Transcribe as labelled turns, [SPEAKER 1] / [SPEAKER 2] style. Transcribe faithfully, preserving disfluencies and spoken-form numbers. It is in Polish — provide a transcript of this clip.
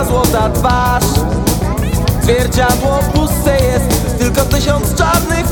[SPEAKER 1] twoja złota twarz. Zwierciadło puste jest, tylko tysiąc czarnych